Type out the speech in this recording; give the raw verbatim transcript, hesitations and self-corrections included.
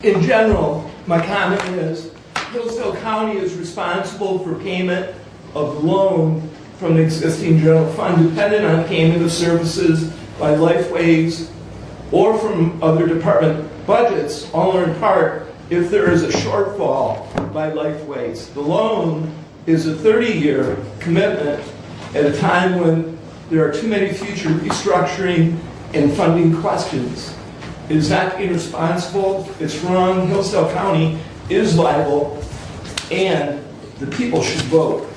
in general, my comment is Hillsdale County is responsible for payment of loan from the existing general fund dependent on payment of services by Lifeways or from other department budgets, all or in part, if there is a shortfall by Lifeways. The loan is a thirty-year commitment at a time when there are too many future restructuring and funding questions. It is not irresponsible, it's wrong. Hillsdale County is liable, and the people should vote.